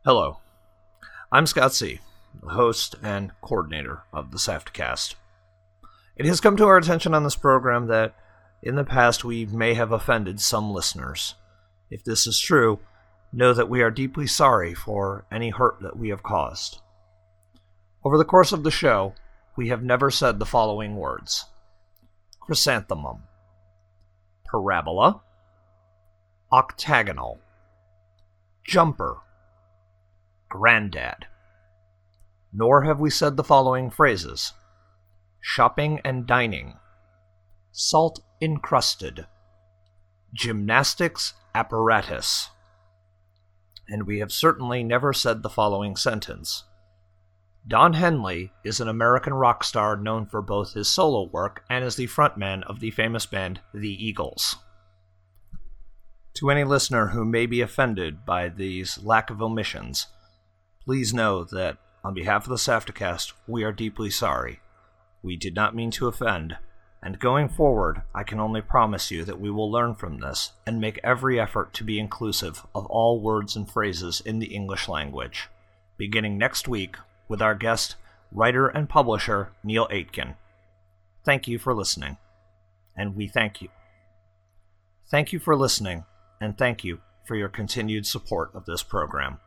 Hello, I'm Scott C., the host and coordinator of the SAFTcast. It has come to our attention on this program that in the past we may have offended some listeners. If this is true, know that we are deeply sorry for any hurt that we have caused. Over the course of the show, we have never said the following words: chrysanthemum, parabola, octagonal, jumper, granddad. Nor have we said the following phrases: shopping and dining, salt encrusted, gymnastics apparatus. And we have certainly never said the following sentence: Don Henley is an American rock star known for both his solo work and as the frontman of the famous band The Eagles. To any listener who may be offended by these lack of omissions, please know that on behalf of the SAFTcast, we are deeply sorry. We did not mean to offend, and going forward, I can only promise you that we will learn from this and make every effort to be inclusive of all words and phrases in the English language, beginning next week with our guest, writer and publisher Neil Aitken. Thank you for listening, and we thank you. Thank you for listening, and thank you for your continued support of this program.